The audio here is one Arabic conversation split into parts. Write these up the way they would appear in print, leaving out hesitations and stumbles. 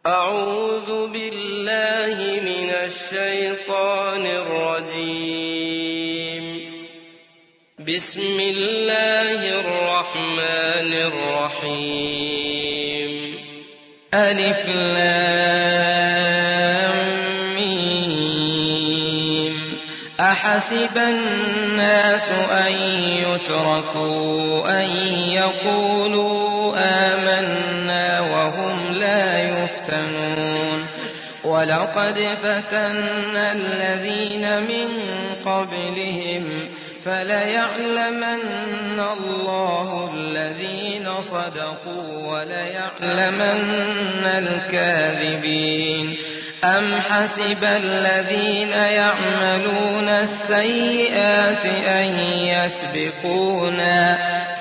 أعوذ بالله من الشيطان الرجيم. بسم الله الرحمن الرحيم. ألف لام ميم. أحسب الناس أن يتركوا أن يقولوا آمنا وهم لا يفتنون. ولقد فتنا الذين من قبلهم فليعلمن الله الذين صدقوا وليعلمن الكاذبين. أم حسب الذين يعملون السيئات أن يسبقونا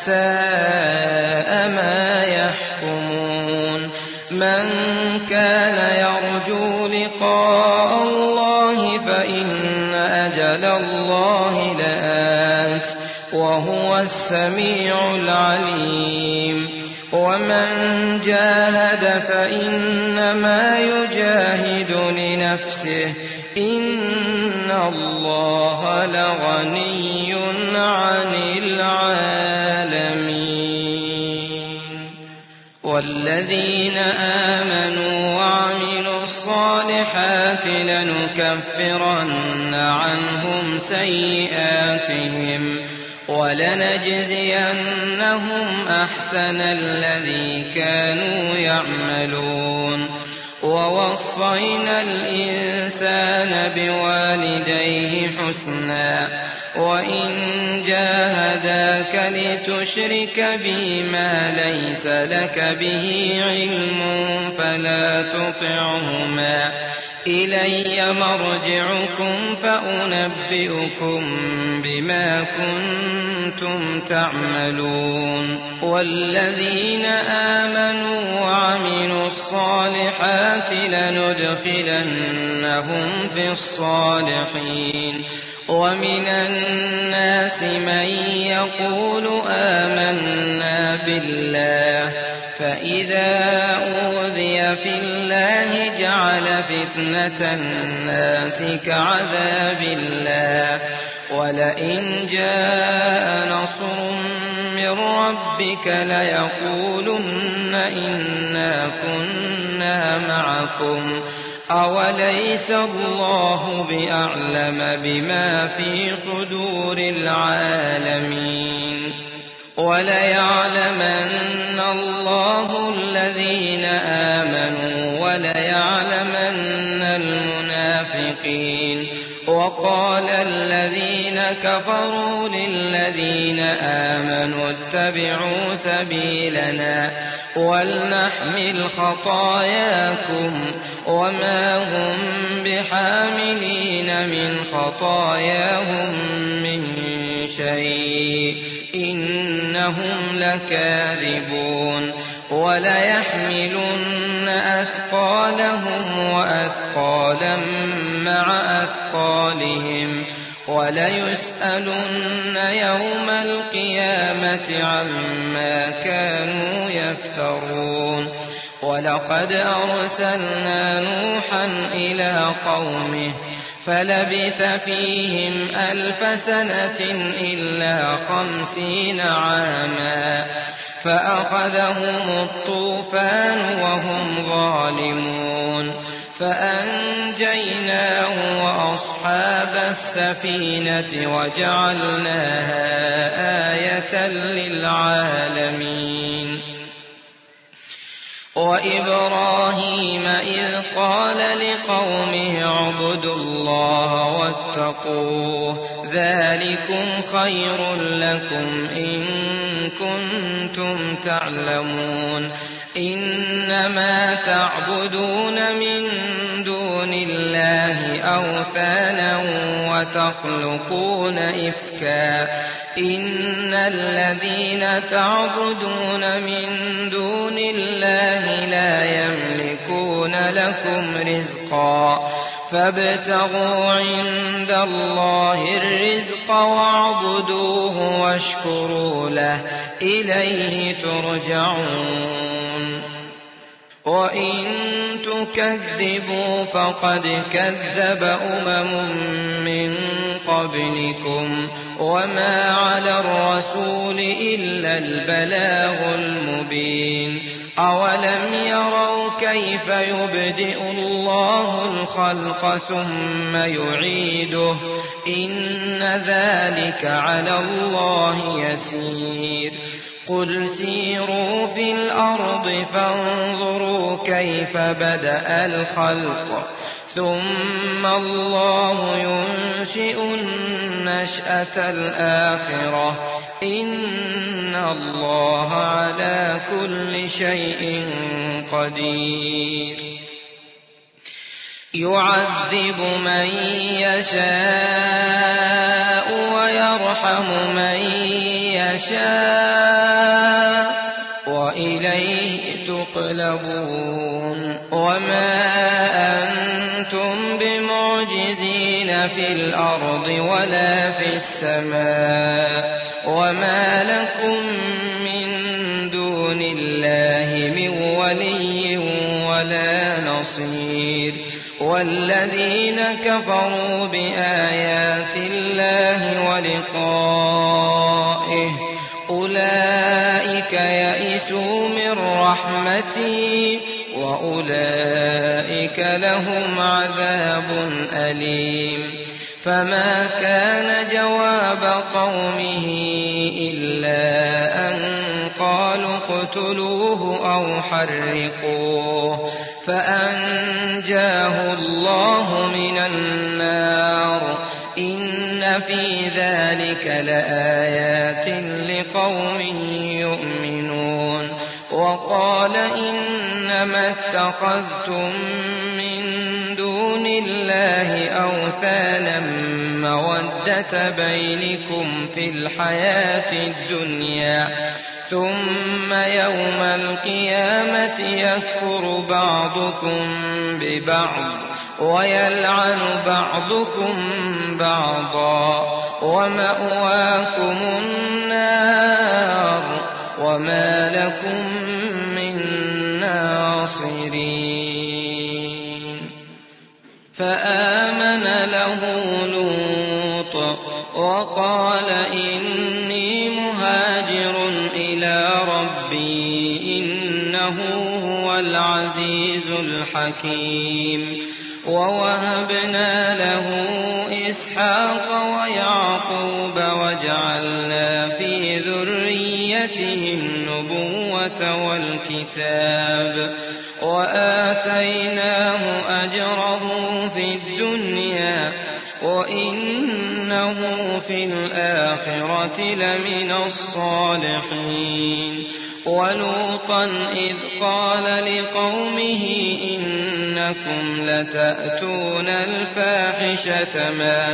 ساء ما يحكمون. من كان يرجو لقاء الله فإن أجل الله لآت وهو السميع العليم. ومن جاهد فإنما يجاهد لنفسه إن الله لغني عن العالمين. والذين آمنوا وعملوا الصالحات لنكفرن عنهم سيئاتهم ولنجزينهم أحسن الذي كانوا يعملون. ووصينا الإنسان بوالديه حسنا وإن جاهداك لتشرك بي ما ليس لك به علم فلا تطعهما إلي مرجعكم فأنبئكم بما كنتم تعملون. والذين آمنوا وعملوا الصالحات لندخلنهم في الصالحين. ومن الناس من يقول آمنا بالله فإذا أوذي في الله جعل فتنة الناس كعذاب الله. ولئن جاء نصر من ربك ليقولن إنا كنا معكم أوليس الله بأعلم بما في صدور العالمين. وليعلمن الله الذين آمنوا وليعلمن المنافقين. وقال الذين كفروا للذين آمنوا اتبعوا سبيلنا ولنحمل خطاياكم وما هم بحاملين من خطاياهم من شيء إنهم لكاذبون. وليحملن أثقالهم وأثقالا مع أثقالهم وليسألن يوم القيامة عما كانوا يفترون. ولقد أرسلنا نوحا إلى قومه فلبث فيهم 1000 سنة إلا 50 عاما فأخذهم الطوفان وهم ظالمون فأنجيناه وأصحاب السفينة وجعلناها آية للعالمين. وإبراهيم إذ قال لقومه اعبدوا الله واتقوه ذلكم خير لكم إن كنتم تعلمون. إنما تعبدون من دون الله أوثانا وتخلقون إفكا إن الذين تعبدون من دون الله لا يملكون لكم رزقا فابتغوا عند الله الرزق واعبدوه واشكروا له إليه ترجعون. وإن تكذبوا فقد كذب من قبلكم وما على الرسول إلا البلاغ المبين أولم يروا كيف يبدئ الله الخلق ثم يعيده إن ذلك على الله يسير قل سيروا في الأرض فانظروا كيف بدأ الخلق ثم الله ينشئ النشأة الآخرة إن الله على كل شيء قدير يعذب من يشاء ويرحم من يشاء وإليه تقلبون وما أنتم بمعجزين في الأرض ولا في السماء وما لكم من دون الله من ولي ولا نصير والذين كفروا بآيات الله ولقائه أولئك يئسوا من رحمتي وأولئك لهم عذاب أليم فما كان جواب قومه إلا أن قالوا اقتلوه أو حرقوه فأنجاه الله من النار إن في ذلك لآيات لقوم يؤمنون وقال إنما اتخذتم من دون الله أوثانا مودة بينكم في الحياة الدنيا ثم يوم القيامة يكفر بعضكم ببعض ويلعن بعضكم بعضا ومأواكم النار وما لكم من ناصرين فآمن له لوط وقال إني مهاجر إلى ربي إنه هو العزيز الحكيم ووهبنا له إسحاق ويعقوب وجعلنا في ذريته النبوة والكتاب وآتيناه أجره في الدنيا وإنه في الآخرة لمن الصالحين ولوطا إذ قال لقومه إنكم لتأتون الفاحشة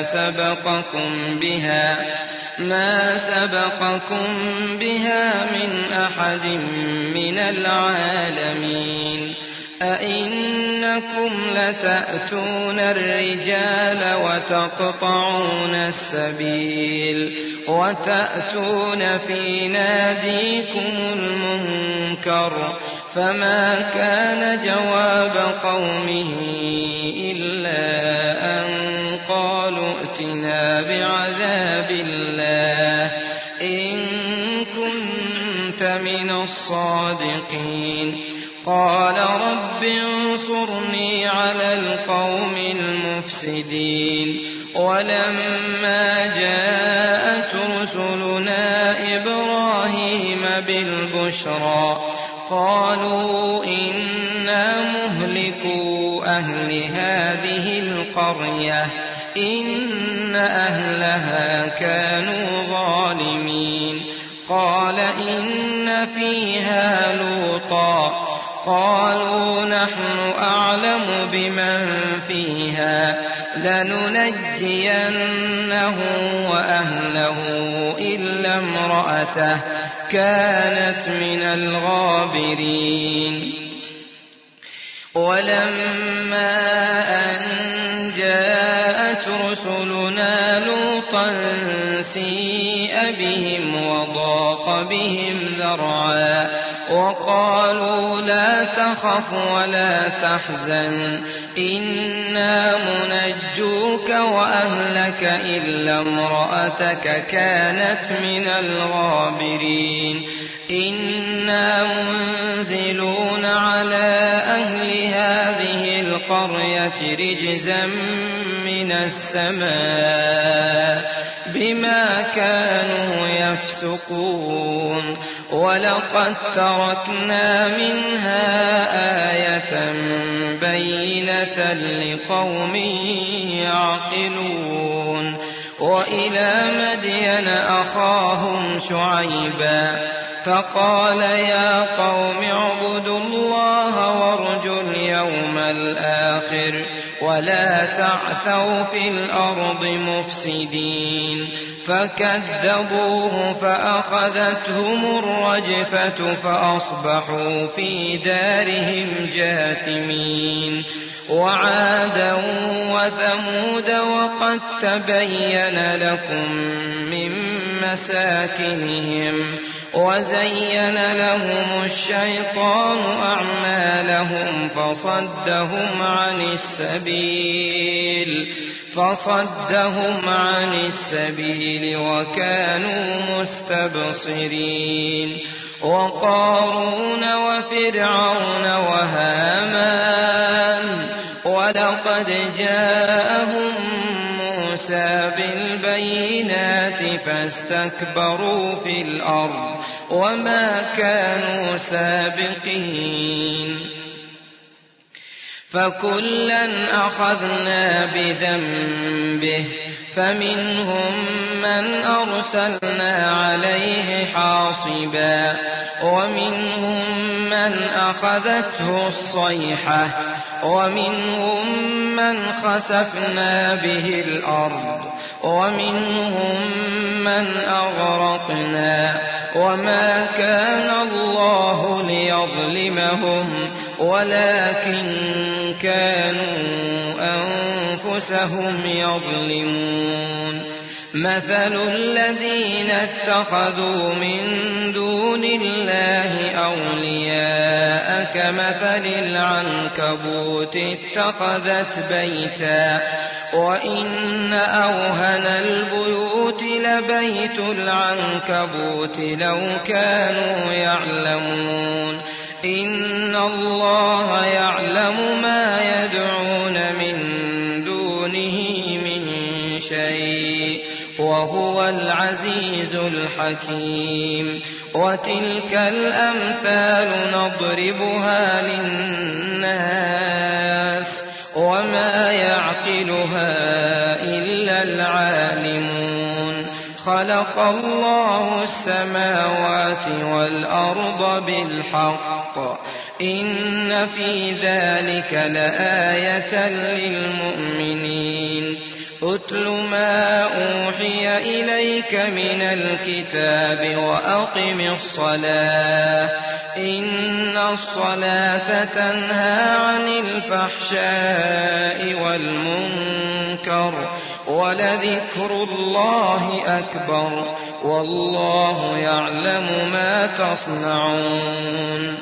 ما سبقكم بها من أحد من العالمين أئنكم لتأتون الرجال وتقطعون السبيل وتأتون في ناديكم المنكر فما كان جواب قومه إلا أن قالوا ائتنا بعذاب الله إن كنت من الصادقين قال رب انصرني على القوم المفسدين ولما جاءت رسلنا إبراهيم بالبشرى قالوا إنا مهلكو أهل هذه القرية إن أهلها كانوا ظالمين قال إن فيها لوطا قالوا نحن أعلم بمن فيها لننجينه وأهله إلا امرأته كانت من الغابرين ولما أن جاءت رسلنا لوطا سيء بهم وضاق بهم ذرعا وقالوا لا تخف ولا تحزن إنا منجوك وأهلك إلا امرأتك كانت من الغابرين إنا منزلون على أهل هذه القرية رجزا من السماء بما كانوا يفسقون ولقد تركنا منها آية بينة لقوم يعقلون وإلى مدين أخاهم شعيبا فقال يا قوم اعبدوا الله وارجوا اليوم الآخر ولا تعثوا في الأرض مفسدين فكذبوه فأخذتهم الرجفة فأصبحوا في دارهم جاثمين وعادا وثمود وقد تبين لكم من مساكنهم وزين لهم الشيطان أعمالهم فصدهم عن السبيل وكانوا مستبصرين وقارون وفرعون وهامان ولقد جاءهم موسى بالبينات فاستكبروا في الأرض وما كانوا سابقين فكلا أخذنا بذنبه فمنهم من أرسلنا عليه حاصبا ومنهم من أخذته الصيحة ومنهم من خسفنا به الأرض ومنهم من أغرقنا وما كان الله ليظلمهم ولكن كانوا أنفسهم يظلمون مثل الذين اتخذوا من دون الله أولياء كمثل العنكبوت اتخذت بيتا وإن أوهن البيوت لبيت العنكبوت لو كانوا يعلمون إن الله يعلم ما يدعون من دونه من شيء وهو العزيز الحكيم وتلك الأمثال نضربها للناس وما يعقلها إلا العالمون خلق الله السماوات والأرض بالحق إن في ذلك لآية للمؤمنين أتل ما أوحي إليك من الكتاب وأقم الصلاة إن الصلاة تنهى عن الفحشاء والمنكر ولذكر الله أكبر والله يعلم ما تصنعون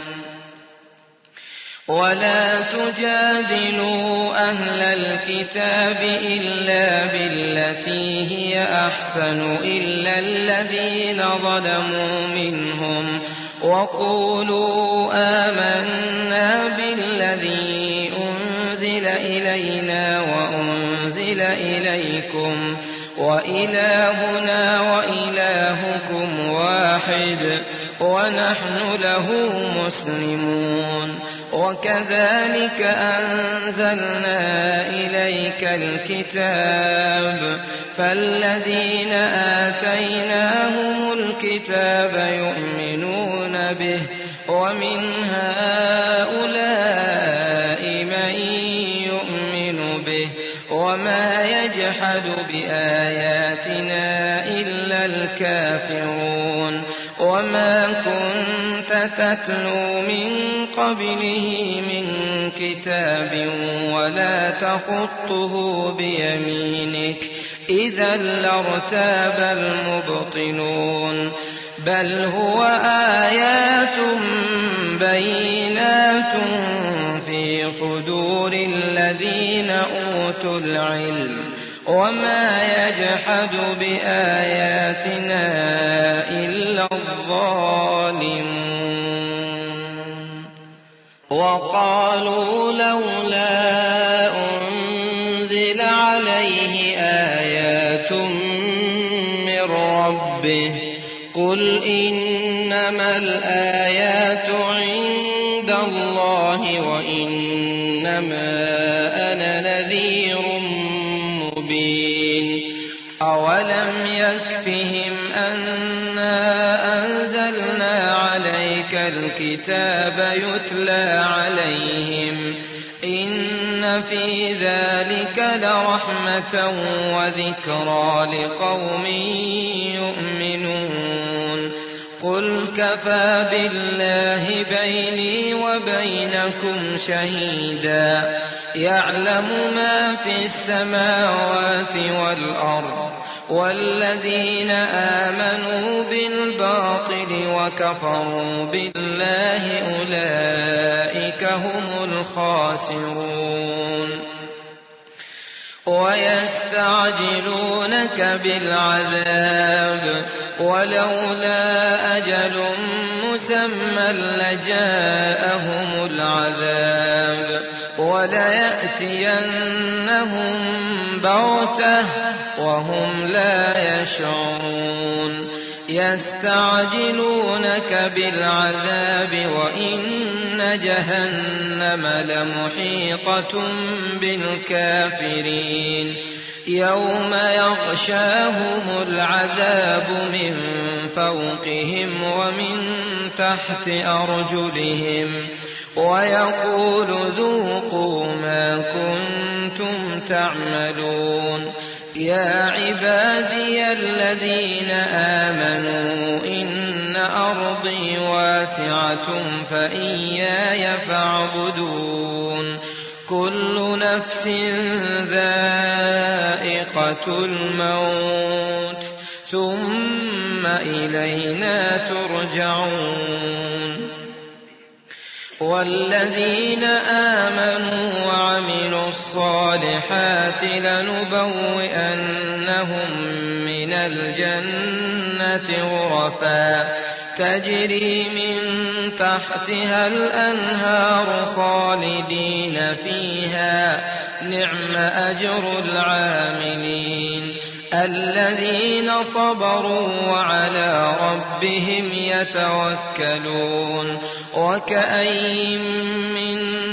ولا تجادلوا أهل الكتاب إلا بالتي هي أحسن إلا الذين ظلموا منهم وقولوا آمنا بالذي أنزل إلينا وأنزل إليكم وإلهنا وإلهكم واحد ونحن له مسلمون وكذلك أنزلنا إليك الكتاب فالذين آتيناهم الكتاب يؤمنون به ومن هؤلاء من يؤمن به وما يجحد بآياتنا إلا الكافرون وما كنت تتلو من قبله من كتاب ولا تخطه بيمينك إذا لارتاب المبطلون بل هو آيات بينات في صدور الذين أوتوا العلم وما يجحد بآياتنا إلا الظالمون وقالوا لولا أنزل عليه آيات من ربه قل إنما الآيات عند الله وإنما أنا نذير مبين أولم يكفهم أنا أنزلنا عليك الكتاب يتلى عليهم إن في ذلك لرحمة وذكرى لقوم يؤمنون قل كفى بالله بيني وبينكم شهيدا يعلم ما في السماوات والأرض والذين آمنوا بالباطل وكفروا بالله أولئك هم الخاسرون ويستعجلونك بالعذاب ولولا أجل مسمى لجاءهم العذاب وليأتينهم بغتة وهم لا يشعرون يستعجلونك بالعذاب وإن جهنم لمحيطة بالكافرين يوم يغشاهم العذاب من فوقهم ومن تحت أرجلهم ويقول ذوقوا ما كنتم تعملون يا عبادي الذين آمنوا إن أرضي واسعة فإياي فاعبدون كل نفس ذائقة الموت ثم إلينا ترجعون والذين آمنوا وعملوا الصالحات لنبوئنهم من الجنة غرفا تجري من تحتها الأنهار خالدين فيها نعم أجر العاملين الذين صبروا وعلى ربهم يتوكلون وكأين من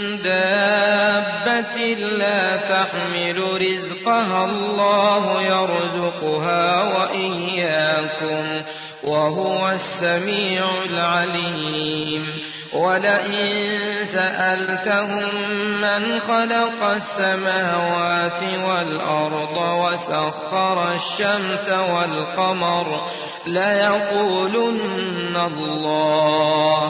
دابة لا تحمل رزقها الله يرزقها وإياكم وهو السميع العليم ولئن سألتهم من خلق السماوات والأرض وسخر الشمس والقمر ليقولن الله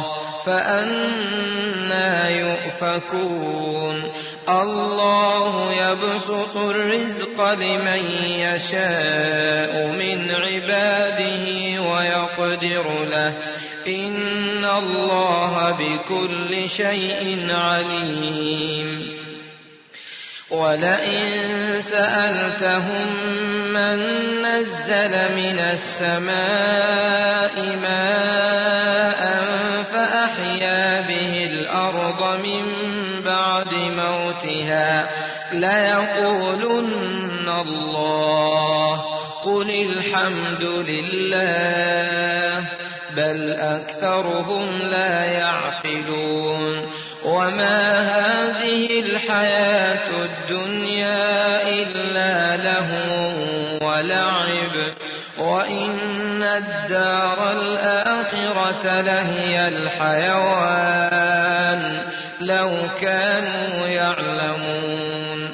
فأنى يؤفكون الله يبسط الرزق لمن يشاء من عباده ويقدر له إن الله بكل شيء عليم ولئن سألتهم من نزل من السماء ماء فأحيا به الأرض من بعد موتها ليقولن الله قل الحمد لله بل أكثرهم لا يعقلون وما هذه الحياة الدنيا إلا لهو ولعب وإن الدار الآخرة لهي الحيوان لو كانوا يعلمون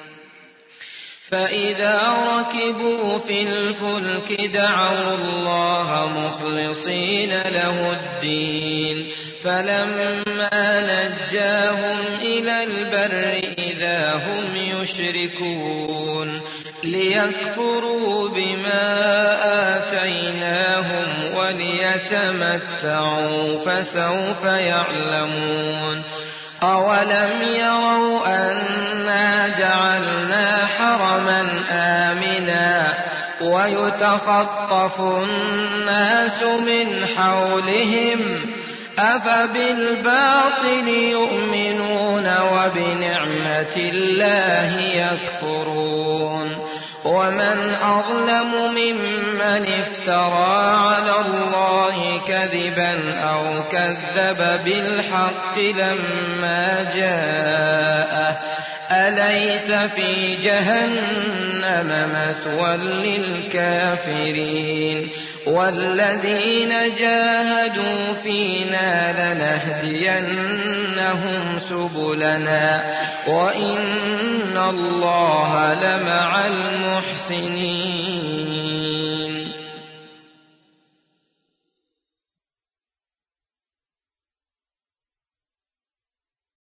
فإذا ركبوا في الفلك دعوا الله مخلصين له الدين فلما نجاهم إلى البر إذا هم يشركون ليكفروا بما آتيناهم وليتمتعوا فسوف يعلمون أولم يروا أنا جعلنا حرما آمنا ويتخطف الناس من حولهم أفبالباطل يؤمنون وبنعمة الله يكفرون ومن أظلم ممن افترى على الله كذبا أو كذب بالحق لما جاءه أليس في جهنم مثوى للكافرين والذين جاهدوا فينا لنهدينهم سبلنا وإن الله لمع المحسنين